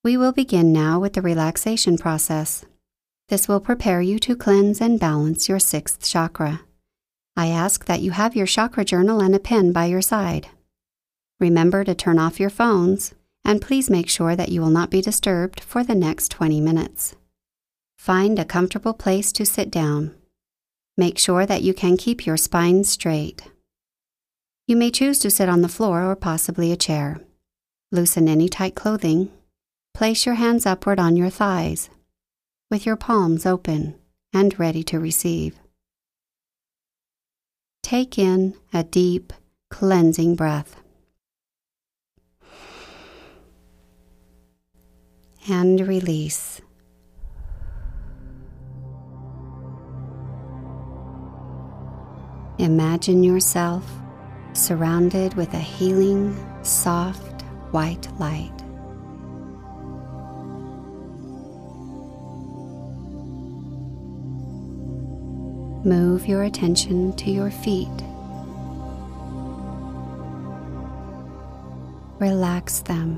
We will begin now with the relaxation process. This will prepare you to cleanse and balance your sixth chakra. I ask that you have your chakra journal and a pen by your side. Remember to turn off your phones, and please make sure that you will not be disturbed for the next 20 minutes. Find a comfortable place to sit down. Make sure that you can keep your spine straight. You may choose to sit on the floor or possibly a chair. Loosen any tight clothing. Place your hands upward on your thighs, with your palms open and ready to receive. Take in a deep, cleansing breath. And release. Imagine yourself surrounded with a healing, soft, white light. Move your attention to your feet. Relax them.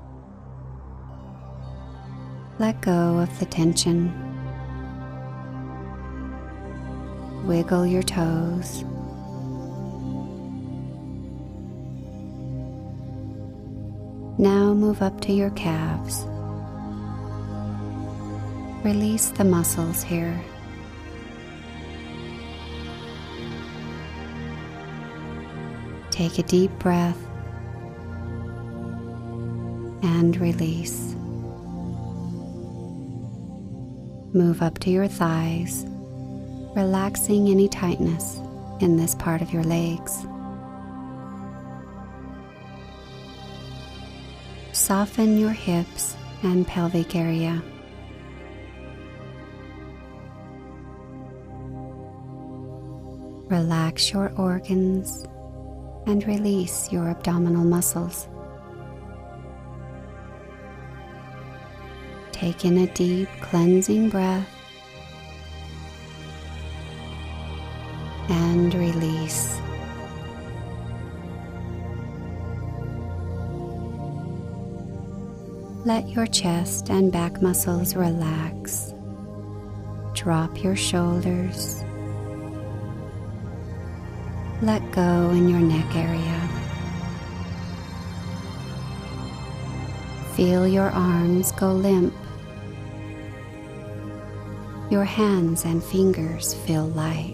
Let go of the tension. Wiggle your toes. Now move up to your calves. Release the muscles here. Take a deep breath and release. Move up to your thighs, relaxing any tightness in this part of your legs. Soften your hips and pelvic area. Relax your organs and release your abdominal muscles. Take in a deep cleansing breath and release. Let your chest and back muscles relax. Drop your shoulders. Let go in your neck area. Feel your arms go limp. Your hands and fingers feel light.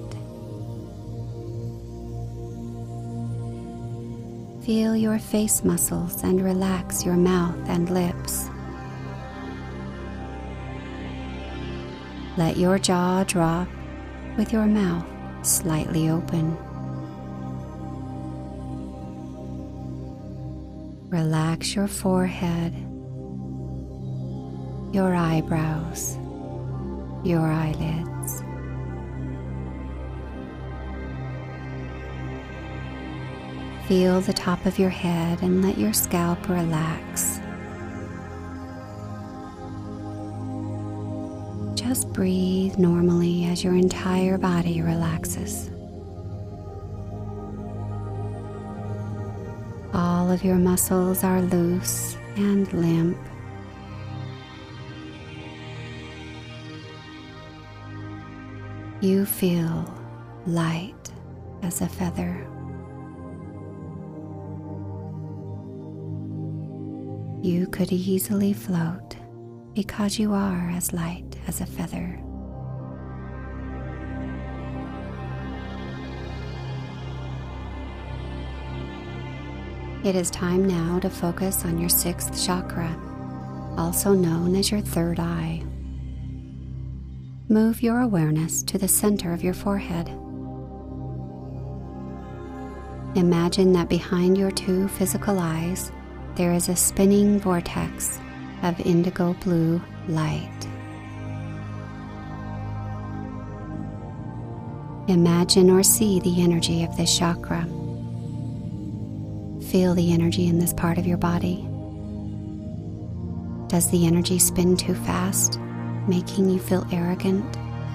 Feel your face muscles and relax your mouth and lips. Let your jaw drop with your mouth slightly open. Relax your forehead, your eyebrows, your eyelids. Feel the top of your head and let your scalp relax. Just breathe normally as your entire body relaxes. All of your muscles are loose and limp. You feel light as a feather. You could easily float because you are as light as a feather. It is time now to focus on your sixth chakra, also known as your third eye. Move your awareness to the center of your forehead. Imagine that behind your two physical eyes, there is a spinning vortex of indigo blue light. Imagine or see the energy of this chakra. Feel the energy in this part of your body. Does the energy spin too fast, making you feel arrogant,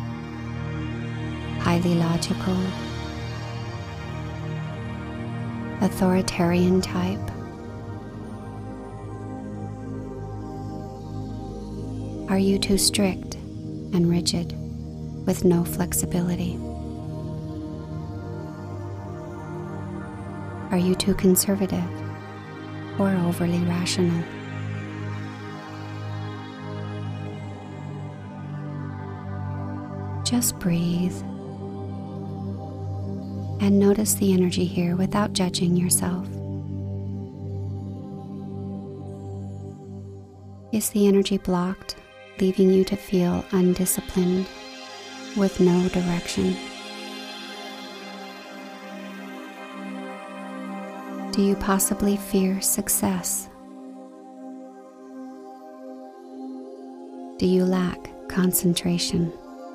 highly logical, authoritarian type? Are you too strict and rigid with no flexibility? Are you too conservative or overly rational? Just breathe and notice the energy here without judging yourself. Is the energy blocked, leaving you to feel undisciplined with no direction? Do you possibly fear success? Do you lack concentration?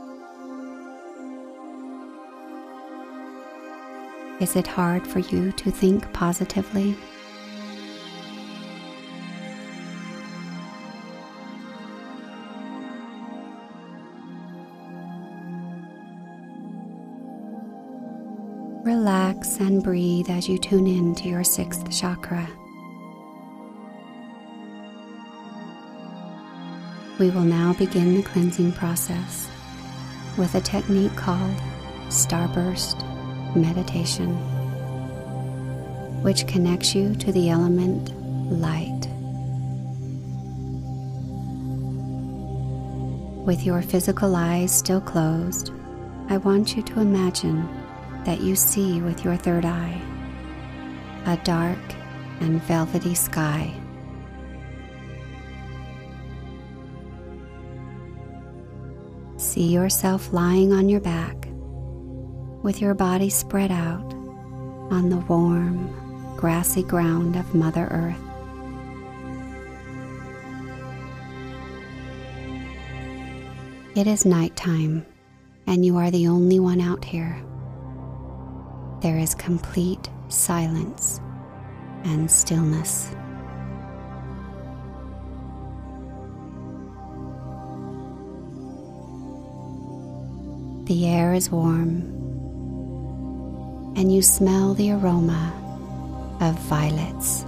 Is it hard for you to think positively? Relax and breathe as you tune in to your sixth chakra. We will now begin the cleansing process with a technique called Starburst Meditation, which connects you to the element light. With your physical eyes still closed, I want you to imagine that you see with your third eye a dark and velvety sky. See yourself lying on your back with your body spread out on the warm, grassy ground of Mother Earth. It is nighttime, and you are the only one out here. There is complete silence and stillness. The air is warm, and you smell the aroma of violets.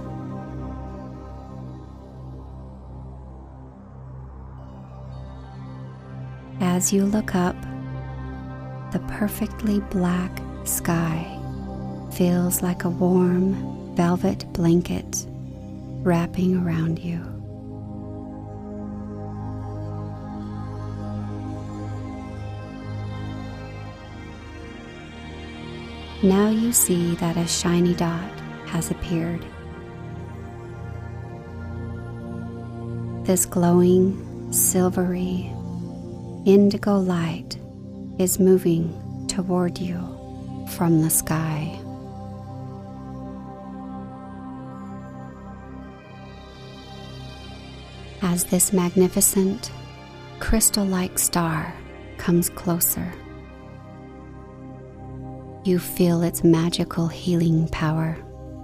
As you look up, the perfectly black sky feels like a warm velvet blanket wrapping around you. Now you see that a shiny dot has appeared. This glowing, silvery, indigo light is moving toward you from the sky. As this magnificent, crystal-like star comes closer, you feel its magical healing power.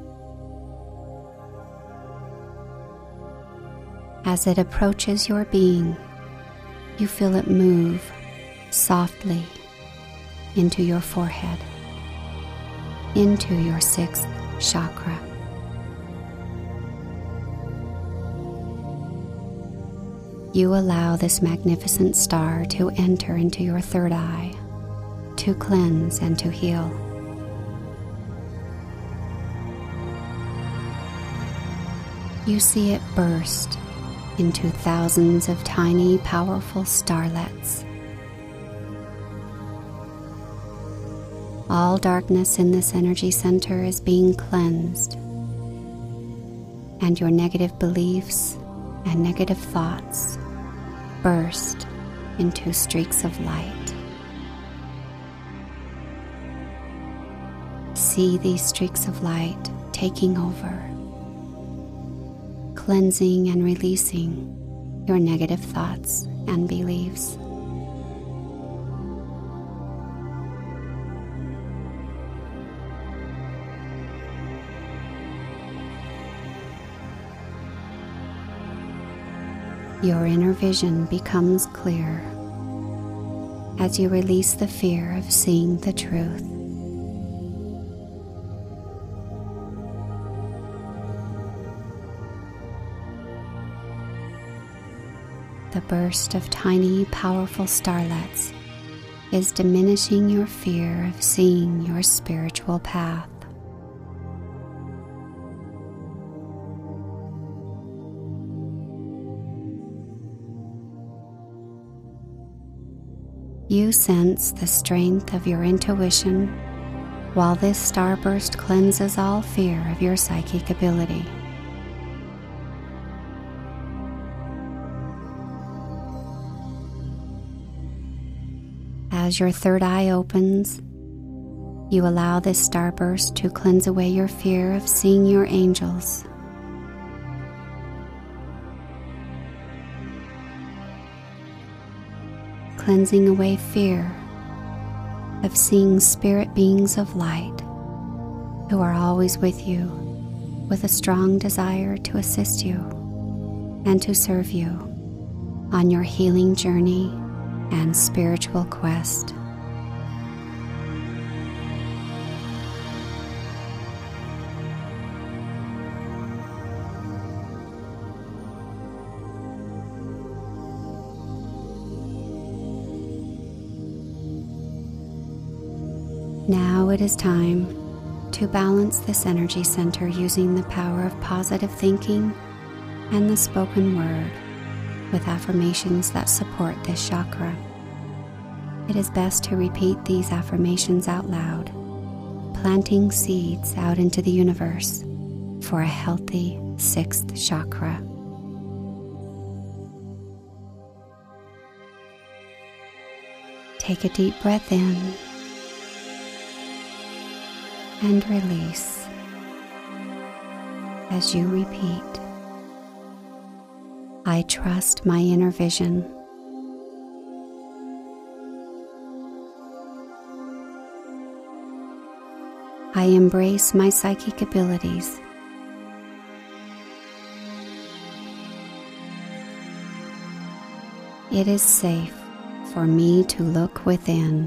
As it approaches your being, you feel it move softly into your forehead, into your sixth chakra. You allow this magnificent star to enter into your third eye, to cleanse and to heal. You see it burst into thousands of tiny, powerful starlets. All darkness in this energy center is being cleansed, and your negative beliefs and negative thoughts burst into streaks of light. See these streaks of light taking over, cleansing and releasing your negative thoughts and beliefs. Your inner vision becomes clear as you release the fear of seeing the truth. the burst of tiny, powerful starlets is diminishing your fear of seeing your spiritual path. You sense the strength of your intuition while this starburst cleanses all fear of your psychic ability. As your third eye opens, you allow this starburst to cleanse away your fear of seeing your angels. Cleansing away fear of seeing spirit beings of light who are always with you, with a strong desire to assist you and to serve you on your healing journey and spiritual quest. Now it is time to balance this energy center using the power of positive thinking and the spoken word with affirmations that support this chakra. It is best to repeat these affirmations out loud, planting seeds out into the universe for a healthy sixth chakra. Take a deep breath in and release as you repeat, I trust my inner vision. I embrace my psychic abilities. It is safe for me to look within.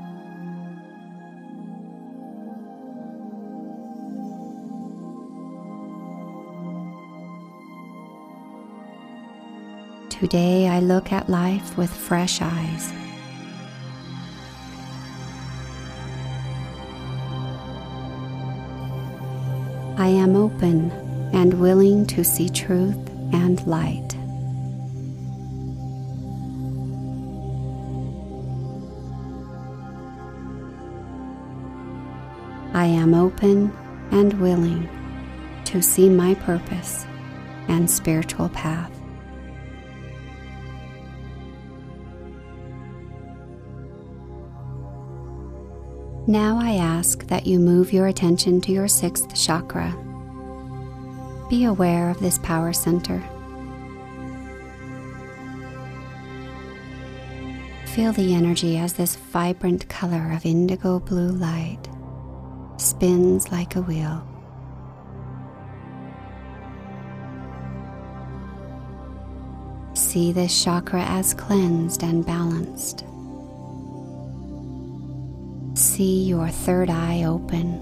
Today I look at life with fresh eyes. I am open and willing to see truth and light. I am open and willing to see my purpose and spiritual path. Now I ask that you move your attention to your sixth chakra. Be aware of this power center. Feel the energy as this vibrant color of indigo blue light spins like a wheel. See this chakra as cleansed and balanced. See your third eye open.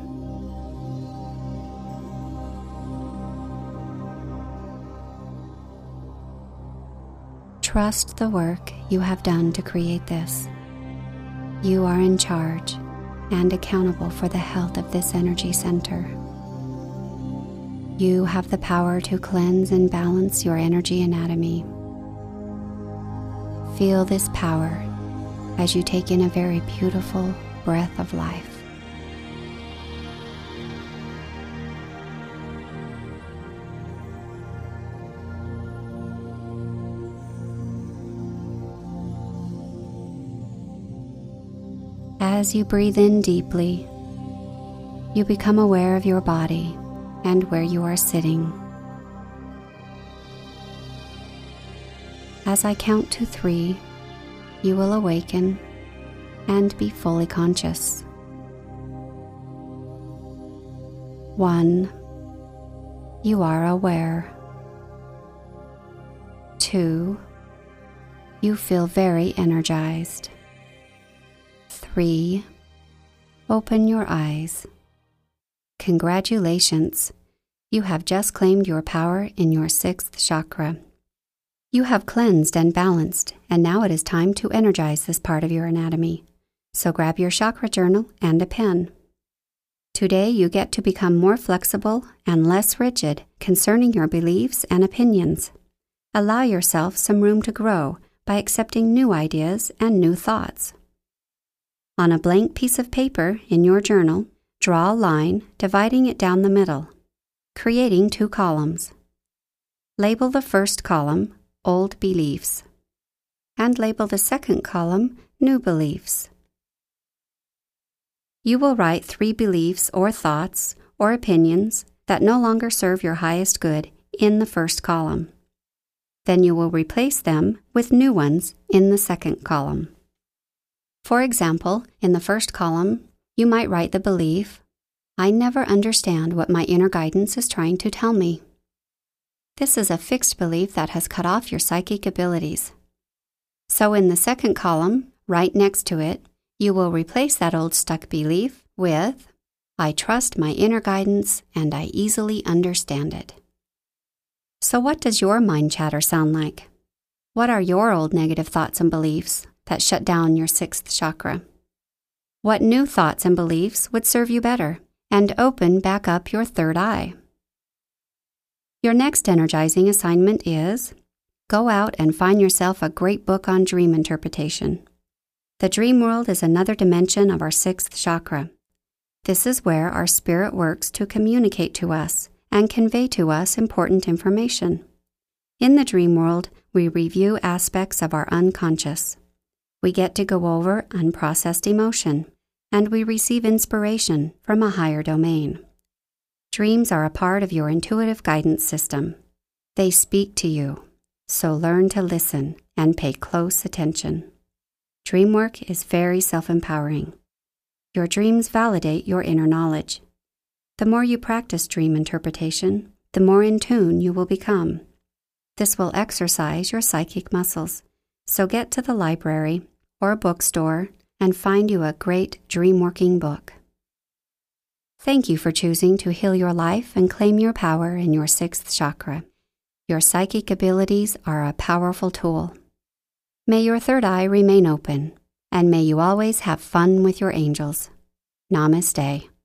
Trust the work you have done to create this. You are in charge and accountable for the health of this energy center. You have the power to cleanse and balance your energy anatomy. Feel this power as you take in a very beautiful breath of life. As you breathe in deeply, you become aware of your body and where you are sitting. As I count to 3, you will awaken and be fully conscious. 1, you are aware. 2, you feel very energized. 3, open your eyes. Congratulations, you have just claimed your power in your sixth chakra. You have cleansed and balanced, and now it is time to energize this part of your anatomy. So grab your chakra journal and a pen. Today you get to become more flexible and less rigid concerning your beliefs and opinions. Allow yourself some room to grow by accepting new ideas and new thoughts. On a blank piece of paper in your journal, draw a line dividing it down the middle, creating 2 columns. Label the first column Old Beliefs, and label the second column New Beliefs. You will write 3 beliefs or thoughts or opinions that no longer serve your highest good in the first column. Then you will replace them with new ones in the second column. For example, in the first column, you might write the belief, "I never understand what my inner guidance is trying to tell me." This is a fixed belief that has cut off your psychic abilities. So in the second column, right next to it, you will replace that old stuck belief with, "I trust my inner guidance and I easily understand it." So what does your mind chatter sound like? What are your old negative thoughts and beliefs that shut down your 6th chakra? What new thoughts and beliefs would serve you better and open back up your 3rd eye? Your next energizing assignment is, go out and find yourself a great book on dream interpretation. The dream world is another dimension of our 6th chakra. This is where our spirit works to communicate to us and convey to us important information. In the dream world, we review aspects of our unconscious. We get to go over unprocessed emotion, and we receive inspiration from a higher domain. Dreams are a part of your intuitive guidance system. They speak to you, so learn to listen and pay close attention. Dream work is very self-empowering. Your dreams validate your inner knowledge. The more you practice dream interpretation, the more in tune you will become. This will exercise your psychic muscles. So get to the library or bookstore and find you a great dream-working book. Thank you for choosing to heal your life and claim your power in your 6th chakra. Your psychic abilities are a powerful tool. May your 3rd eye remain open, and may you always have fun with your angels. Namaste.